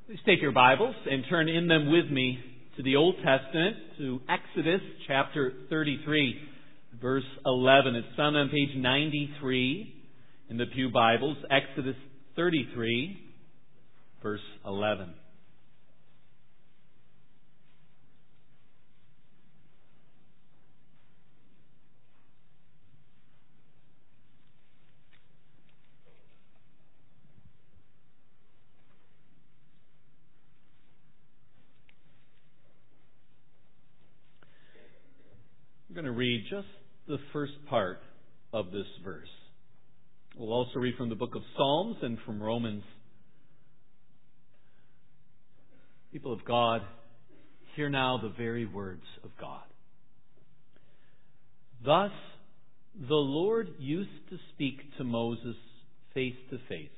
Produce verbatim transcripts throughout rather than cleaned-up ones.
Please take your Bibles and turn in them with me to the Old Testament, to Exodus chapter thirty-three, verse eleven. It's found on page ninety-three in the Pew Bibles, Exodus thirty-three, verse eleven. We're going to read just the first part of this verse. We'll also read from the book of Psalms and from Romans. People of God, hear now the very words of God. Thus, the Lord used to speak to Moses face to face,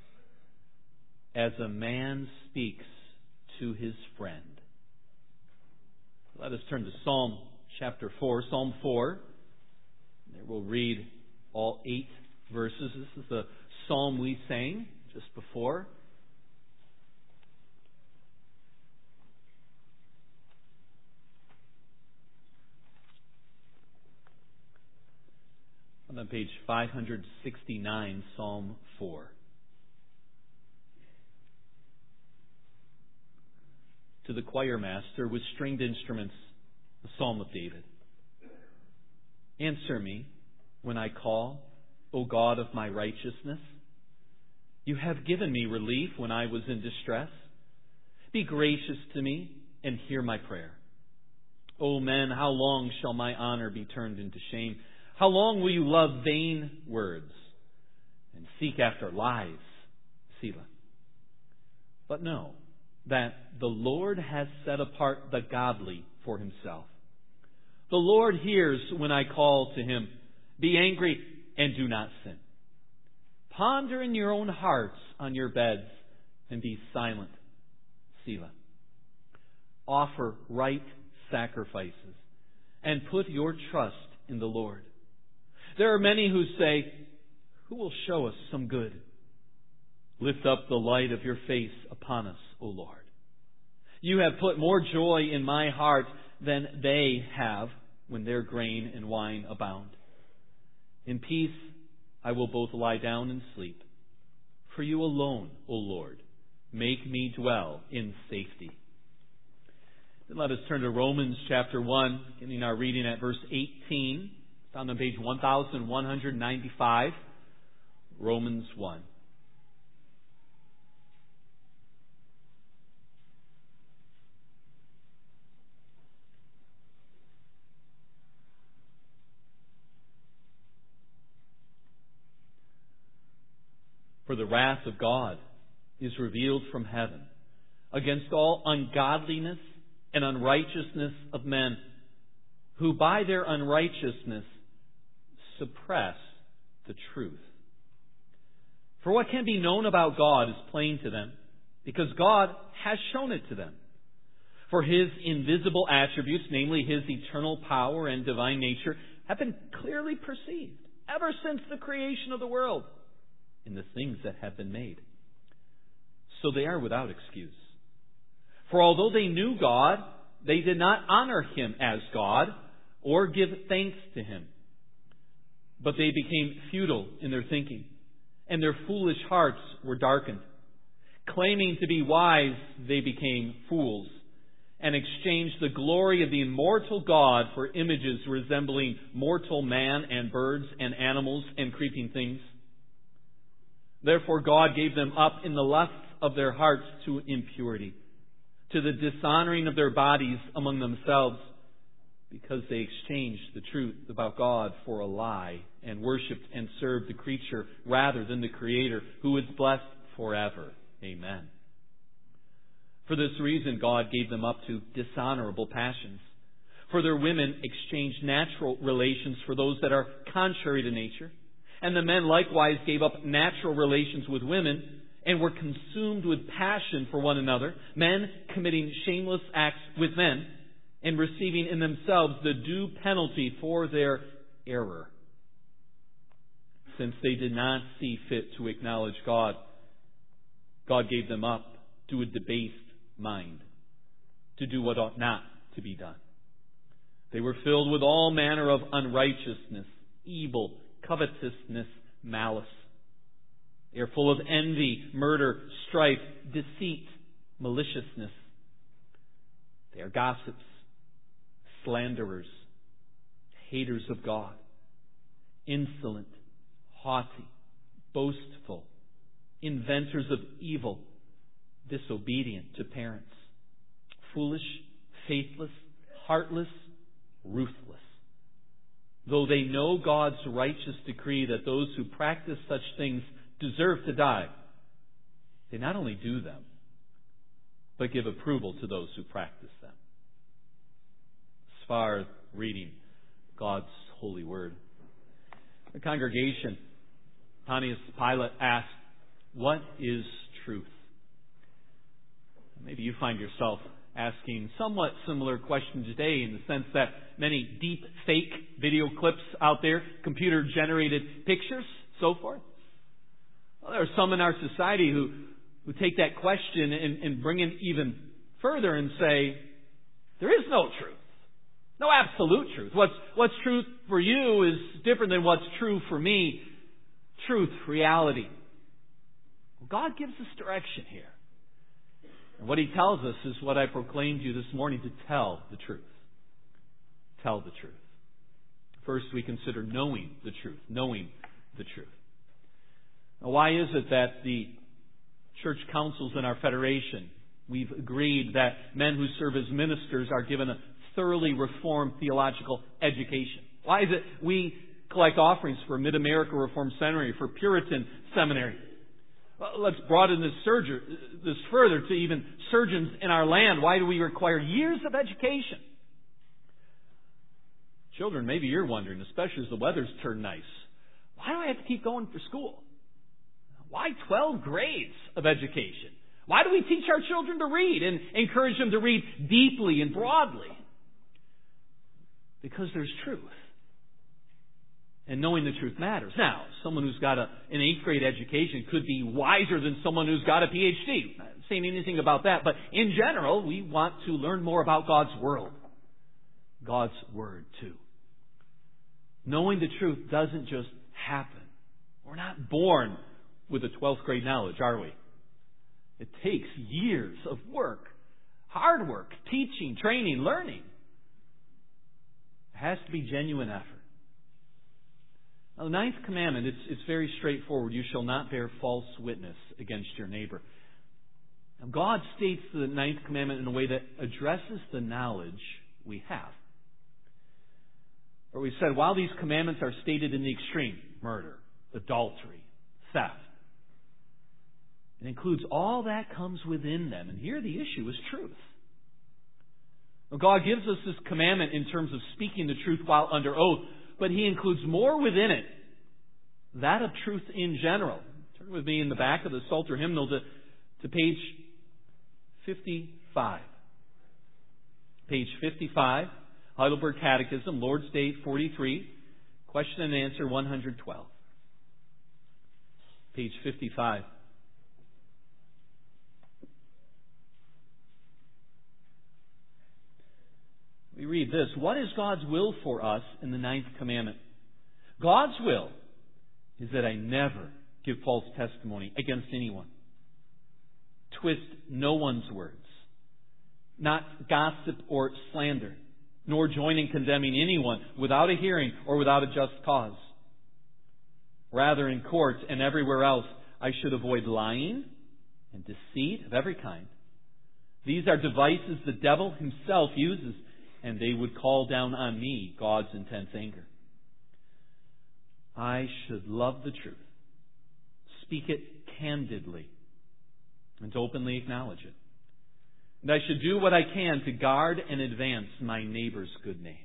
as a man speaks to his friend. Let us turn to Psalm chapter four, Psalm four. There we'll read all eight verses. This is the psalm we sang just before. On page five sixty-nine, Psalm four. To the choir master with stringed instruments, the Psalm of David. Answer me when I call, O God of my righteousness. You have given me relief when I was in distress. Be gracious to me and hear my prayer. O men, how long shall my honor be turned into shame? How long will you love vain words and seek after lies? Selah. But know that the Lord has set apart the godly for himself. The Lord hears when I call to him. Be angry and do not sin. Ponder in your own hearts on your beds and be silent. Selah. Offer right sacrifices and put your trust in the Lord. There are many who say, who will show us some good? Lift up the light of your face upon us, O Lord. You have put more joy in my heart than they have when their grain and wine abound. In peace I will both lie down and sleep. For you alone, O Lord, make me dwell in safety. Then let us turn to Romans chapter one, beginning our reading at verse eighteen, found on page one thousand one hundred ninety-five, Romans one. For the wrath of God is revealed from heaven against all ungodliness and unrighteousness of men, who by their unrighteousness suppress the truth. For what can be known about God is plain to them, because God has shown it to them. For His invisible attributes, namely His eternal power and divine nature, have been clearly perceived ever since the creation of the world in the things that have been made. So they are without excuse. For although they knew God, they did not honor Him as God or give thanks to Him. But they became futile in their thinking, and their foolish hearts were darkened. Claiming to be wise, they became fools, and exchanged the glory of the immortal God for images resembling mortal man and birds and animals and creeping things. Therefore God gave them up in the lusts of their hearts to impurity, to the dishonoring of their bodies among themselves, because they exchanged the truth about God for a lie, and worshipped and served the creature rather than the Creator, who is blessed forever. Amen. For this reason God gave them up to dishonorable passions. For their women exchanged natural relations for those that are contrary to nature. And the men likewise gave up natural relations with women, and were consumed with passion for one another, men committing shameless acts with men, and receiving in themselves the due penalty for their error. Since they did not see fit to acknowledge God, God gave them up to a debased mind, to do what ought not to be done. They were filled with all manner of unrighteousness, evil, covetousness, malice. They are full of envy, murder, strife, deceit, maliciousness. They are gossips, slanderers, haters of God, insolent, haughty, boastful, inventors of evil, disobedient to parents, foolish, faithless, heartless, ruthless. Though they know God's righteous decree that those who practice such things deserve to die, they not only do them, but give approval to those who practice them. As far as reading God's holy word. The congregation, Pontius Pilate asked, "What is truth?" Maybe you find yourself asking somewhat similar questions today, in the sense that many deep fake video clips out there, computer generated pictures, so forth. Well, there are some in our society who, who take that question and, and bring it even further and say, there is no truth. No absolute truth. What's, what's truth for you is different than what's true for me. Truth, reality. Well, God gives us direction here. And what He tells us is what I proclaimed to you this morning, to tell the truth. Tell the truth. First, we consider knowing the truth. Knowing the truth. Now, why is it that the church councils in our federation, we've agreed that men who serve as ministers are given a thoroughly reformed theological education? Why is it we collect offerings for Mid-America Reformed Seminary, for Puritan Seminary? Well, let's broaden this, surger, this further to even surgeons in our land. Why do we require years of education? Children, maybe you're wondering, especially as the weather's turned nice, why do I have to keep going for school? Why twelve grades of education? Why do we teach our children to read and encourage them to read deeply and broadly? Because there's truth. And knowing the truth matters. Now, someone who's got a, an eighth grade education could be wiser than someone who's got a P H D. I'm not saying anything about that. But in general, we want to learn more about God's world. God's Word, too. Knowing the truth doesn't just happen. We're not born with a twelfth grade knowledge, are we? It takes years of work. Hard work. Teaching, training, learning. It has to be genuine effort. Now, the ninth commandment, it's, it's very straightforward. You shall not bear false witness against your neighbor. Now, God states the ninth commandment in a way that addresses the knowledge we have. Or we said, while these commandments are stated in the extreme, murder, adultery, theft, it includes all that comes within them. And here the issue is truth. Now, God gives us this commandment in terms of speaking the truth while under oath, but He includes more within it, that of truth in general. Turn with me in the back of the Psalter hymnal to, to page fifty-five. Page fifty-five, Heidelberg Catechism, Lord's Day forty-three, question and answer one hundred twelve. Page fifty-five. We read this. What is God's will for us in the ninth commandment? God's will is that I never give false testimony against anyone. Twist no one's words. Not gossip or slander. Nor join in condemning anyone without a hearing or without a just cause. Rather, in court and everywhere else, I should avoid lying and deceit of every kind. These are devices the devil himself uses, and they would call down on me God's intense anger. I should love the truth, speak it candidly, and to openly acknowledge it. And I should do what I can to guard and advance my neighbor's good name.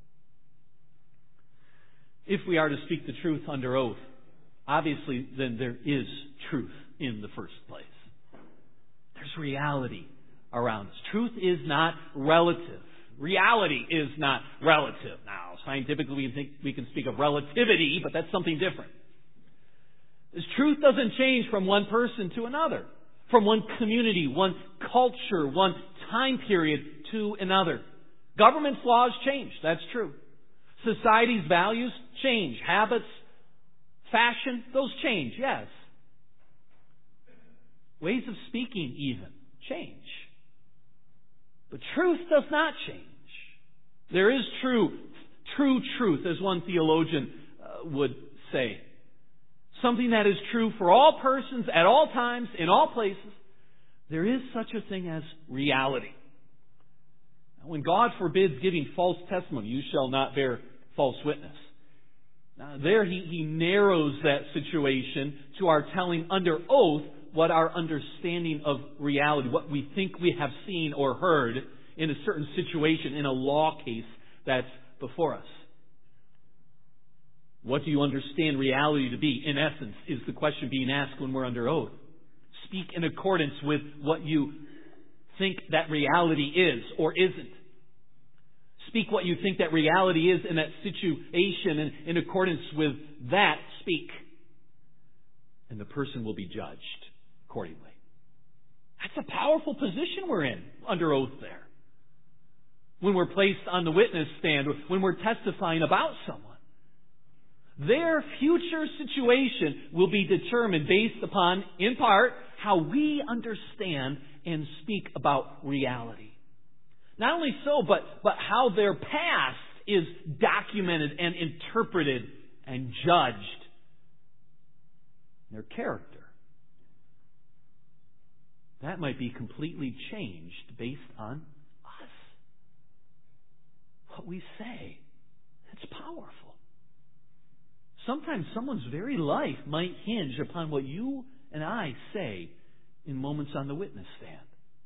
If we are to speak the truth under oath, obviously then there is truth in the first place. There's reality around us. Truth is not relative. Reality is not relative. Now, scientifically we think we can speak of relativity, but that's something different. This truth doesn't change from one person to another, from one community, one culture, one time period to another. Government's laws change, that's true. Society's values change. Habits, fashion, those change, yes. Ways of speaking even change. But truth does not change. There is true, true truth, as one theologian uh, would say. Something that is true for all persons, at all times, in all places. There is such a thing as reality. When God forbids giving false testimony, you shall not bear false witness. Now, there he, he narrows that situation to our telling under oath what our understanding of reality, what we think we have seen or heard in a certain situation, in a law case that's before us. What do you understand reality to be? In essence, is the question being asked when we're under oath. Speak in accordance with what you think that reality is or isn't. Speak what you think that reality is in that situation, and in accordance with that, speak. And the person will be judged accordingly. That's a powerful position we're in under oath there. When we're placed on the witness stand, when we're testifying about someone. Their future situation will be determined based upon, in part, how we understand and speak about reality. Not only so, but, but how their past is documented and interpreted and judged. Their character. That might be completely changed based on us. What we say. It's powerful. Sometimes someone's very life might hinge upon what you and I say in moments on the witness stand.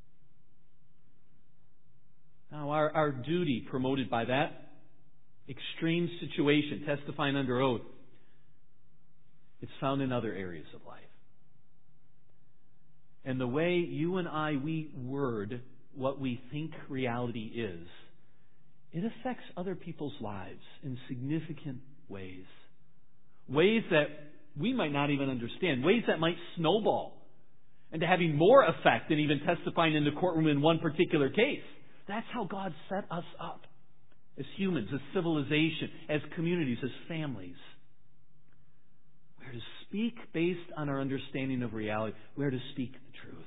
Now, our, our duty promoted by that extreme situation, testifying under oath, it's found in other areas of life. And the way you and I, we word what we think reality is, it affects other people's lives in significant ways. Ways that we might not even understand. Ways that might snowball into having more effect than even testifying in the courtroom in one particular case. That's how God set us up as humans, as civilization, as communities, as families. We're to speak based on our understanding of reality. We're to speak the truth.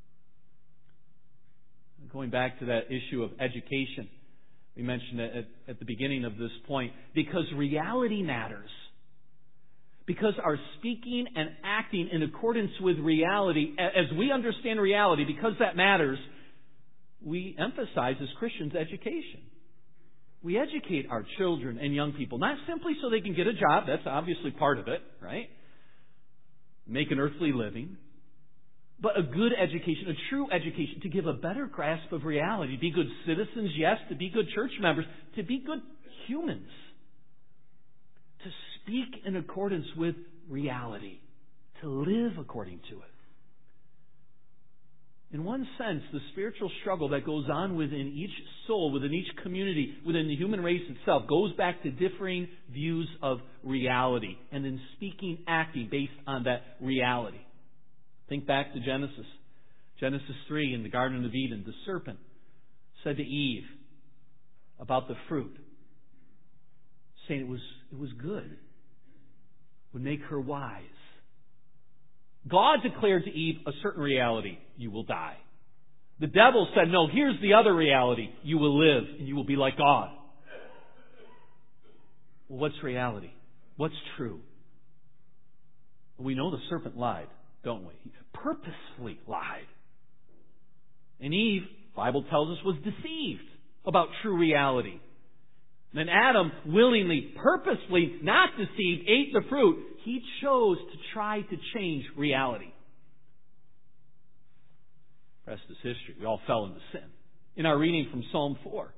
Going back to that issue of education, we mentioned it at, at the beginning of this point, because reality matters. Because our speaking and acting in accordance with reality, as we understand reality, because that matters, we emphasize as Christians education. We educate our children and young people, not simply so they can get a job, that's obviously part of it, right? Make an earthly living. But a good education, a true education, to give a better grasp of reality, to be good citizens, yes, to be good church members, to be good humans. To speak in accordance with reality, to live according to it. In one sense, the spiritual struggle that goes on within each soul, within each community, within the human race itself, goes back to differing views of reality, and then speaking, acting based on that reality. Think back to Genesis. Genesis three, in the Garden of Eden, the serpent said to Eve about the fruit, saying it was, it was good, would make her wise. God declared to Eve a certain reality. You will die. The devil said, no, here's the other reality. You will live and you will be like God. Well, what's reality? What's true? Well, we know the serpent lied, don't we? He purposefully lied. And Eve, the Bible tells us, was deceived about true reality. And then Adam, willingly, purposefully, not deceived, ate the fruit. He chose to try to change reality. The rest is history. We all fell into sin. In our reading from Psalm four,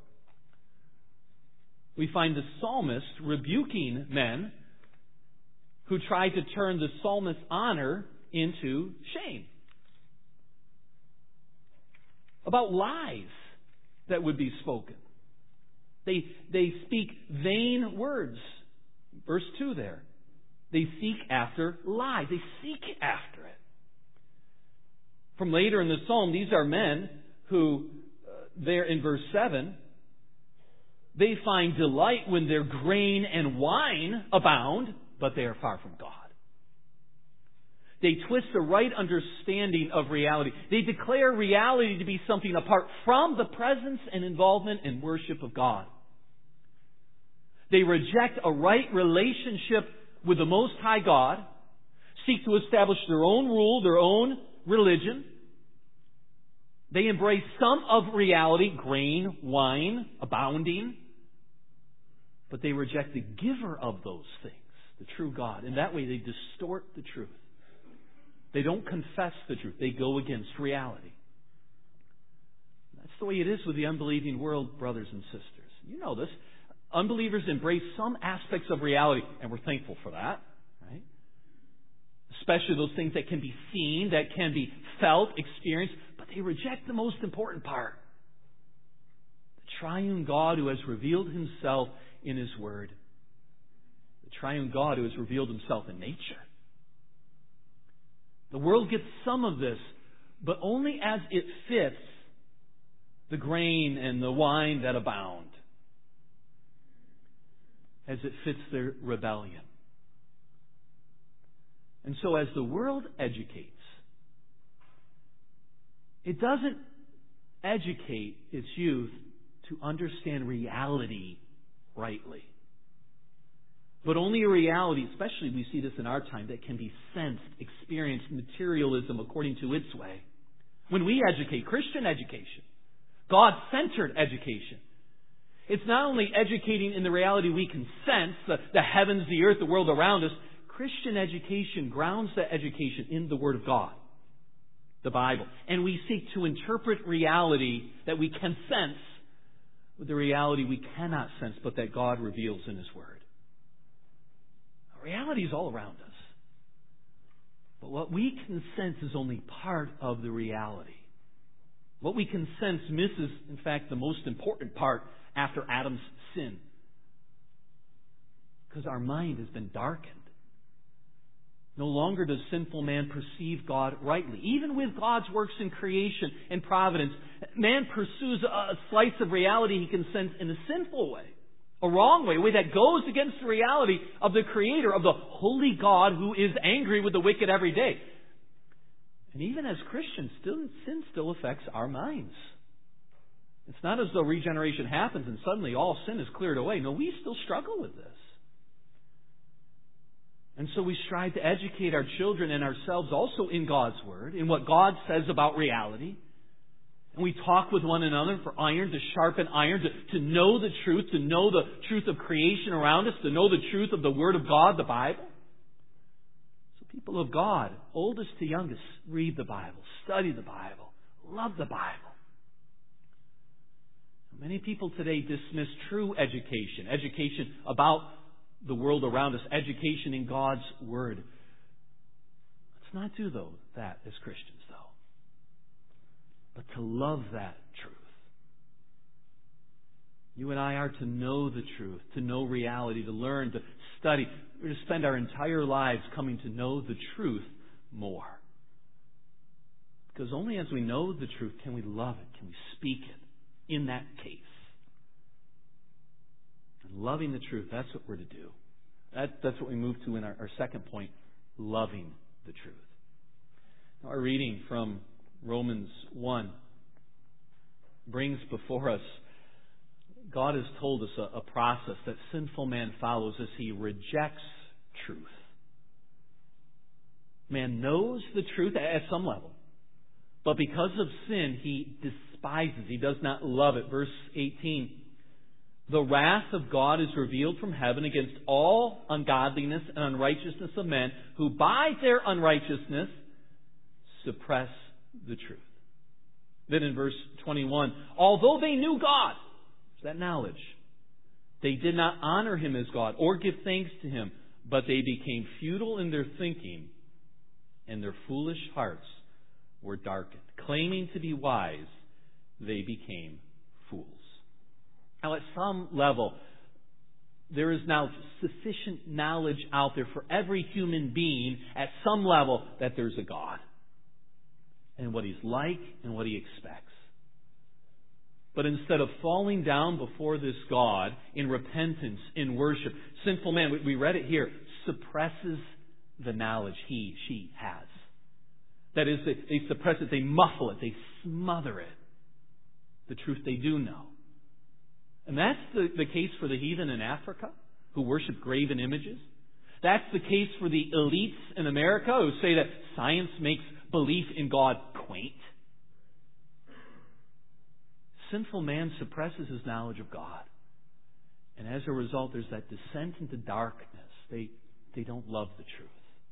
we find the psalmist rebuking men who tried to turn the psalmist's honor into shame. About lies that would be spoken. They, they speak vain words. Verse two there. They seek after lies. They seek after it. From later in the psalm, these are men who, uh, there in verse seven, they find delight when their grain and wine abound, but they are far from God. They twist the right understanding of reality. They declare reality to be something apart from the presence and involvement and worship of God. They reject a right relationship with the Most High God, seek to establish their own rule, their own religion. They embrace some of reality, grain, wine, abounding, but they reject the giver of those things, the true God. In that way, they distort the truth. They don't confess the truth. They go against reality. That's the way it is with the unbelieving world, brothers and sisters. You know this. Unbelievers embrace some aspects of reality, and we're thankful for that, right? Especially those things that can be seen, that can be felt, experienced, but they reject the most important part. The triune God who has revealed Himself in His Word. The triune God who has revealed Himself in nature. The world gets some of this, but only as it fits the grain and the wine that abound. As it fits their rebellion. And so as the world educates, it doesn't educate its youth to understand reality rightly. But only a reality, especially we see this in our time, that can be sensed, experienced, materialism according to its way. When we educate, Christian education, God-centered education, it's not only educating in the reality we can sense, the, the heavens, the earth, the world around us. Christian education grounds that education in the Word of God, the Bible. And we seek to interpret reality that we can sense with the reality we cannot sense, but that God reveals in His Word. Reality is all around us. But what we can sense is only part of the reality. What we can sense misses, in fact, the most important part after Adam's sin. Because our mind has been darkened. No longer does sinful man perceive God rightly. Even with God's works in creation and providence, man pursues a slice of reality he can sense in a sinful way. A wrong way, a way that goes against the reality of the Creator, of the holy God who is angry with the wicked every day. And even as Christians, still, sin still affects our minds. It's not as though regeneration happens and suddenly all sin is cleared away. No, we still struggle with this. And so we strive to educate our children and ourselves also in God's Word, in what God says about reality. And we talk with one another for iron to sharpen iron, to, to know the truth, to know the truth of creation around us, to know the truth of the Word of God, the Bible. So people of God, oldest to youngest, read the Bible, study the Bible, love the Bible. Many people today dismiss true education, education about the world around us, education in God's Word. Let's not do though that as Christians, though. But to love that truth. You and I are to know the truth, to know reality, to learn, to study. We're to spend our entire lives coming to know the truth more. Because only as we know the truth can we love it, can we speak it in that case. And loving the truth, that's what we're to do. That, that's what we move to in our, our second point, loving the truth. Now, our reading from Romans one brings before us, God has told us a, a process that sinful man follows as he rejects truth. Man knows the truth at some level, but because of sin, he despises, he does not love it. Verse eighteen, the wrath of God is revealed from heaven against all ungodliness and unrighteousness of men who by their unrighteousness suppress the truth. Then in verse twenty-one, although they knew God, that knowledge, they did not honor Him as God or give thanks to Him, but they became futile in their thinking, and their foolish hearts were darkened. Claiming to be wise, they became fools. Now, at some level, there is now sufficient knowledge out there for every human being at some level that there's a God. and what He's like and what He expects. But instead of falling down before this God in repentance, in worship, sinful man, we read it here, suppresses the knowledge he, she has. That is, they, they suppress it, they muffle it, they smother it. The truth they do know. And that's the, the case for the heathen in Africa who worship graven images. That's the case for the elites in America who say that science makes belief in God quaint. Sinful man suppresses his knowledge of God. And as a result, there's that descent into darkness. They, they don't love the truth.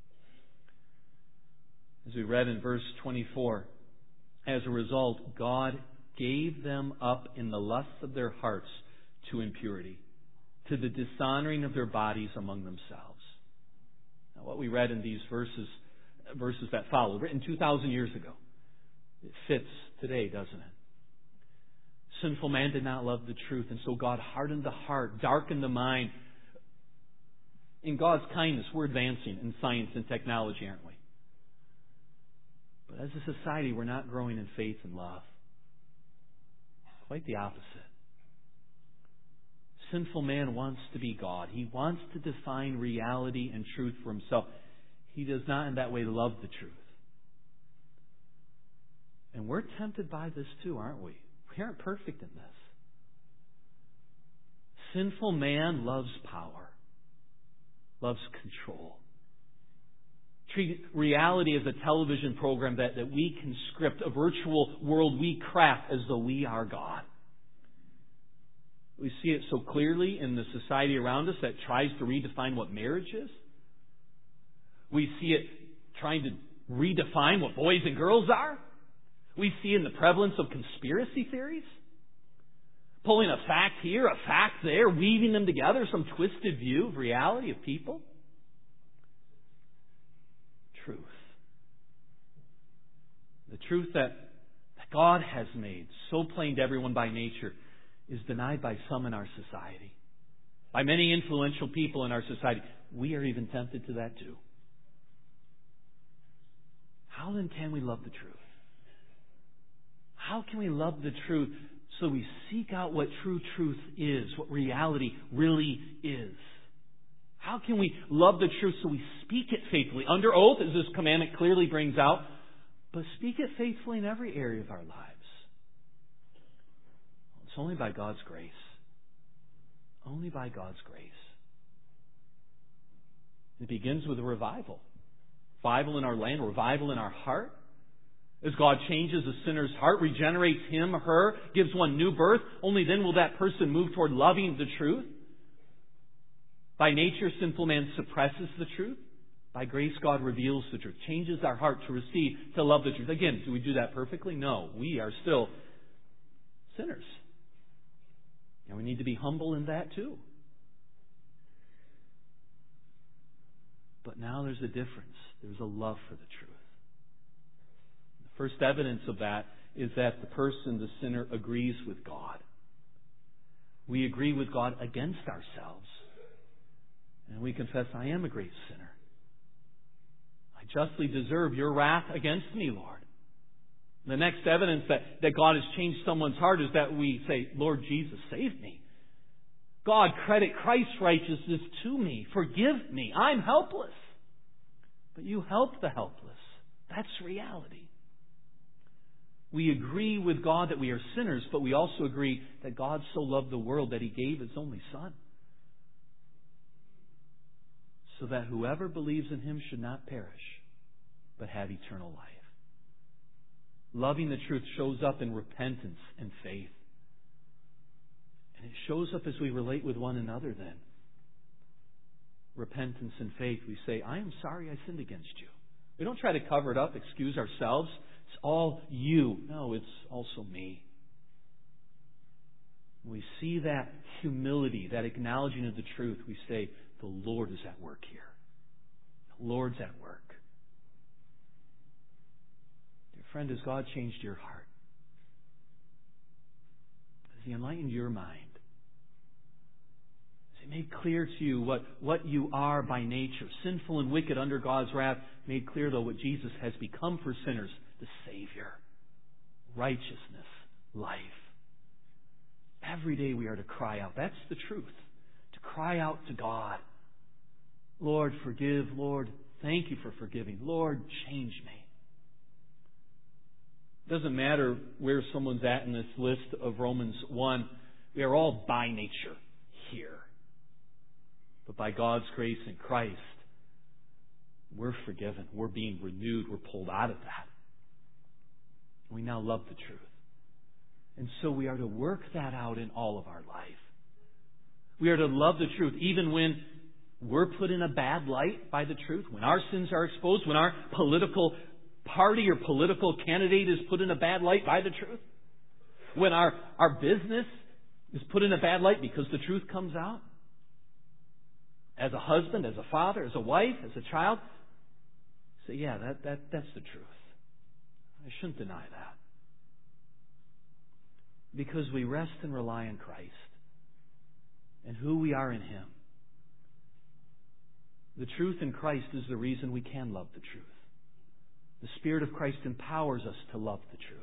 As we read in verse twenty-four, as a result, God gave them up in the lusts of their hearts to impurity, to the dishonoring of their bodies among themselves. Now, what we read in these verses, verses that follow, written two thousand years ago, it fits today, doesn't it? Sinful man did not love the truth, and so God hardened the heart, darkened the mind. In God's kindness, we're advancing in science and technology, aren't we? But as a society, we're not growing in faith and love. Quite the opposite. Sinful man wants to be God. He wants to define reality and truth for himself. He does not in that way love the truth. And we're tempted by this too, aren't we? We aren't perfect in this. Sinful man loves power, loves control. Treat reality as a television program that, that we can script, a virtual world we craft as though we are God. We see it so clearly in the society around us that tries to redefine what marriage is. We see it trying to redefine what boys and girls are. We see in the prevalence of conspiracy theories. Pulling a fact here, a fact there, weaving them together, some twisted view of reality of people. Truth. The truth that, that God has made so plain to everyone by nature is denied by some in our society. By many influential people in our society. We are even tempted to that too. How then can we love the truth? How can we love the truth so we seek out what true truth is, what reality really is? How can we love the truth so we speak it faithfully, under oath, as this commandment clearly brings out, but speak it faithfully in every area of our lives? It's only by God's grace. Only by God's grace. It begins with a revival. Revival in our land, revival in our heart. As God changes a sinner's heart, regenerates him, her, gives one new birth, only then will that person move toward loving the truth. By nature, sinful man suppresses the truth. By grace, God reveals the truth, changes our heart to receive, to love the truth. Again, do we do that perfectly? No. We are still sinners. And we need to be humble in that too. But now there's a difference. There's a love for the truth. First evidence of that is that the person, the sinner, agrees with God. We agree with God against ourselves. And we confess, I am a great sinner. I justly deserve your wrath against me, Lord. The next evidence that, that God has changed someone's heart is that we say, Lord Jesus, save me. God, credit Christ's righteousness to me. Forgive me. I'm helpless. But you help the helpless. That's reality. We agree with God that we are sinners, but we also agree that God so loved the world that He gave His only Son, so that whoever believes in Him should not perish, but have eternal life. Loving the truth shows up in repentance and faith. And it shows up as we relate with one another then. Repentance and faith, we say, I am sorry I sinned against you. We don't try to cover it up, excuse ourselves. It's all you. No, it's also me. We see that humility, that acknowledging of the truth. We say, the Lord is at work here. The Lord's at work. Dear friend, has God changed your heart? Has He enlightened your mind? Has He made clear to you what, what you are by nature, sinful and wicked under God's wrath, made clear, though, what Jesus has become for sinners, the Savior. Righteousness, life. Every day we are to cry out. That's the truth. To cry out to God. Lord, forgive. Lord, thank you for forgiving. Lord, change me. It doesn't matter where someone's at in this list of Romans one. We are all by nature here. But by God's grace in Christ, we're forgiven. We're being renewed. We're pulled out of that. We now love the truth. And so we are to work that out in all of our life. We are to love the truth even when we're put in a bad light by the truth, when our sins are exposed, when our political party or political candidate is put in a bad light by the truth, when our, our business is put in a bad light because the truth comes out. As a husband, as a father, as a wife, as a child, say, yeah, that, that that's the truth. I shouldn't deny that. Because we rest and rely on Christ and who we are in Him. The truth in Christ is the reason we can love the truth. The Spirit of Christ empowers us to love the truth.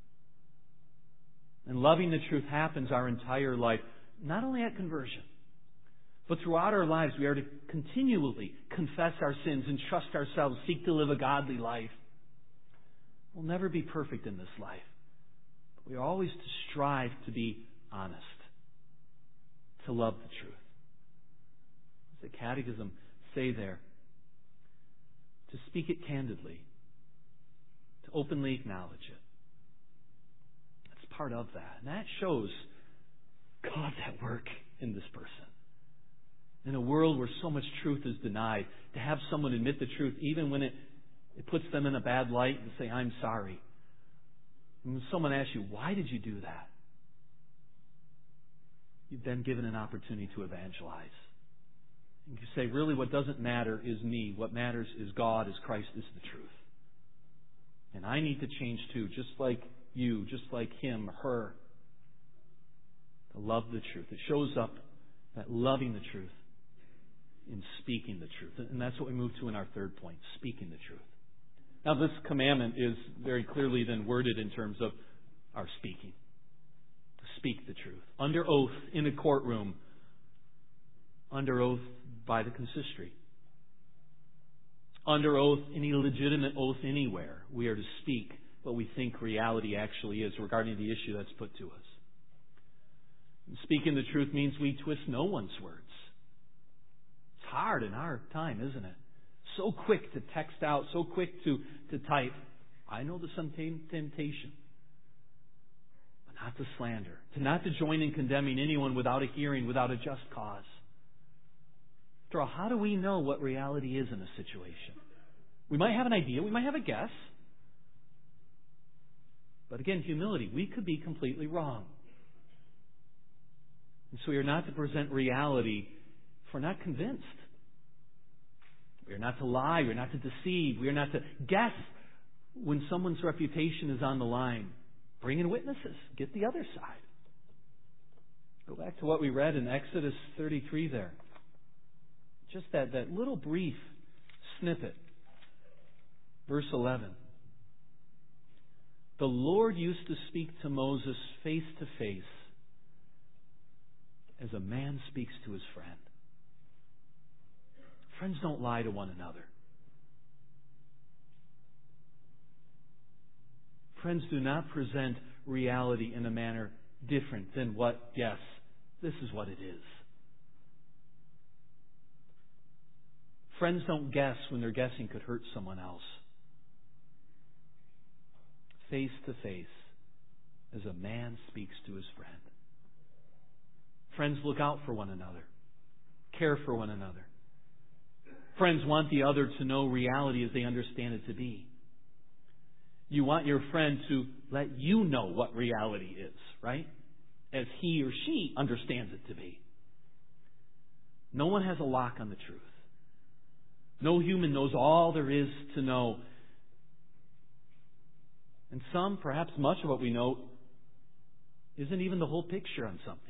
And loving the truth happens our entire life, not only at conversion, but throughout our lives. We are to continually confess our sins and trust ourselves, seek to live a godly life. We'll never be perfect in this life. But we are always to strive to be honest, to love the truth. As the Catechism say there, to speak it candidly, to openly acknowledge it. That's part of that. And that shows God's at work in this person. In a world where so much truth is denied, to have someone admit the truth, even when it, it puts them in a bad light, and say, I'm sorry. And when someone asks you, why did you do that? You've been given an opportunity to evangelize. And you say, really, what doesn't matter is me. What matters is God, is Christ, is the truth. And I need to change too, just like you, just like him, her, to love the truth. It shows up, that loving the truth, in speaking the truth. And that's what we move to in our third point, speaking the truth. Now, this commandment is very clearly then worded in terms of our speaking. To speak the truth. Under oath in a courtroom. Under oath by the consistory. Under oath, any legitimate oath anywhere, we are to speak what we think reality actually is regarding the issue that's put to us. And speaking the truth means we twist no one's words. It's hard in our time, isn't it? So quick to text out, so quick to, to type. I know there's some temptation. But not to slander. To not to join in condemning anyone without a hearing, without a just cause. After all, how do we know what reality is in a situation? We might have an idea, we might have a guess. But again, humility. We could be completely wrong. And so we are not to present reality if we're not convinced. We are not to lie. We are not to deceive. We are not to guess when someone's reputation is on the line. Bring in witnesses. Get the other side. Go back to what we read in Exodus thirty-three there. Just that, that little brief snippet. Verse eleven. The Lord used to speak to Moses face to face as a man speaks to his friend. Friends don't lie to one another. Friends do not present reality in a manner different than what, yes, this is what it is. Friends don't guess when their guessing could hurt someone else. Face to face, as a man speaks to his friend. Friends look out for one another, care for one another. Friends want the other to know reality as they understand it to be. You want your friend to let you know what reality is, right? As he or she understands it to be. No one has a lock on the truth. No human knows all there is to know. And some, perhaps much of what we know, isn't even the whole picture on something.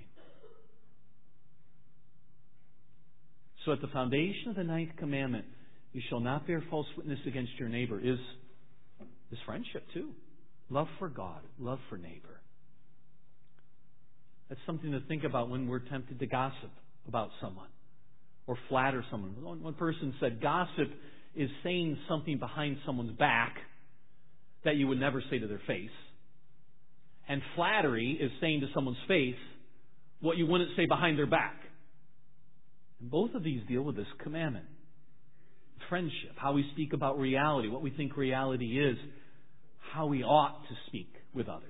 So at the foundation of the ninth commandment, you shall not bear false witness against your neighbor, is is friendship too. Love for God, love for neighbor. That's something to think about when we're tempted to gossip about someone or flatter someone. One one person said gossip is saying something behind someone's back that you would never say to their face. And flattery is saying to someone's face what you wouldn't say behind their back. And both of these deal with this commandment. Friendship, how we speak about reality, what we think reality is, how we ought to speak with others.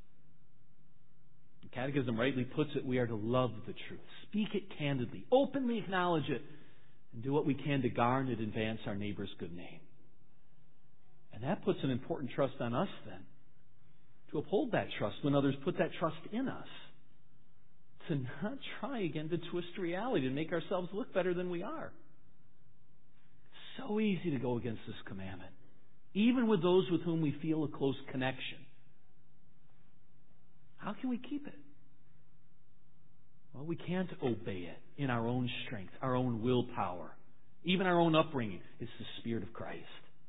The Catechism rightly puts it, we are to love the truth. Speak it candidly, openly acknowledge it, and do what we can to guard and advance our neighbor's good name. And that puts an important trust on us then, to uphold that trust when others put that trust in us. To not try again to twist reality, to make ourselves look better than we are. It's so easy to go against this commandment, even with those with whom we feel a close connection. How can we keep it? Well, we can't obey it in our own strength, our own willpower, even our own upbringing. It's the Spirit of Christ.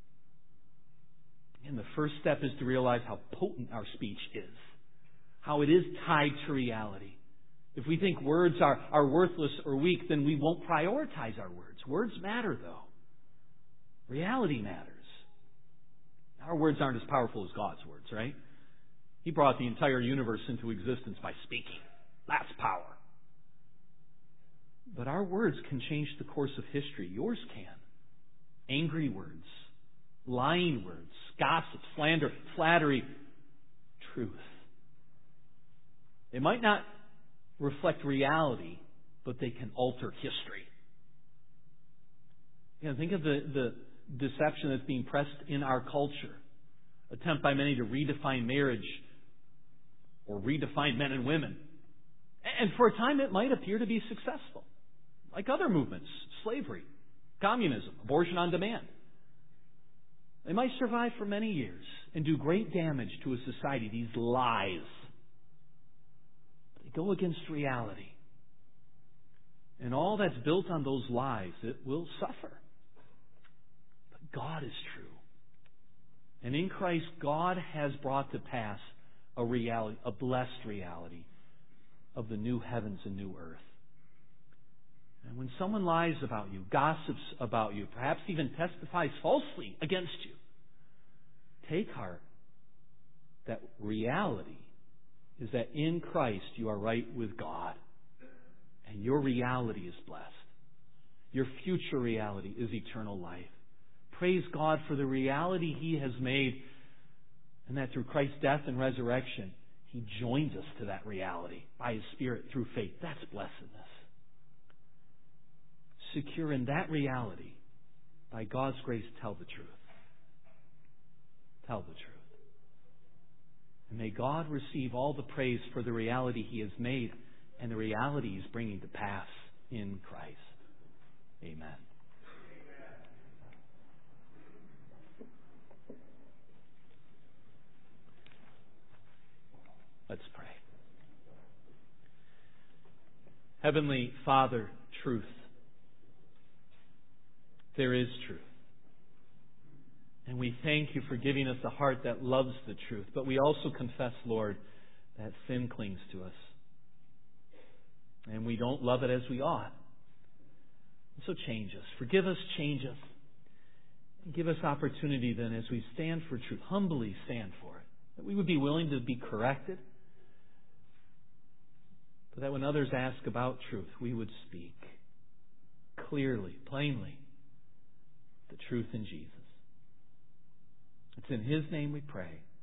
And the first step is to realize how potent our speech is, how it is tied to reality. If we think words are, are worthless or weak, then we won't prioritize our words. Words matter, though. Reality matters. Our words aren't as powerful as God's words, right? He brought the entire universe into existence by speaking. That's power. But our words can change the course of history. Yours can. Angry words, lying words, gossip, slander, flattery, truth. They might not reflect reality, but they can alter history. You know, think of the, the deception that's being pressed in our culture. Attempt by many to redefine marriage or redefine men and women. And for a time it might appear to be successful. Like other movements, slavery, communism, abortion on demand. They might survive for many years and do great damage to a society, these lies. They go against reality. And all that's built on those lies, it will suffer. But God is true. And in Christ, God has brought to pass a reality, a blessed reality of the new heavens and new earth. And when someone lies about you, gossips about you, perhaps even testifies falsely against you, take heart that reality is that in Christ you are right with God. And your reality is blessed. Your future reality is eternal life. Praise God for the reality He has made, and that through Christ's death and resurrection, He joins us to that reality by His Spirit through faith. That's blessedness. Secure in that reality, by God's grace, tell the truth. Tell the truth. And may God receive all the praise for the reality He has made and the reality He's bringing to pass in Christ. Amen. Let's pray. Heavenly Father, truth. There is truth. And we thank You for giving us a heart that loves the truth. But we also confess, Lord, that sin clings to us. And we don't love it as we ought. So change us. Forgive us, change us. And give us opportunity then as we stand for truth, humbly stand for it. That we would be willing to be corrected. But that when others ask about truth, we would speak clearly, plainly, the truth in Jesus. It's in His name we pray.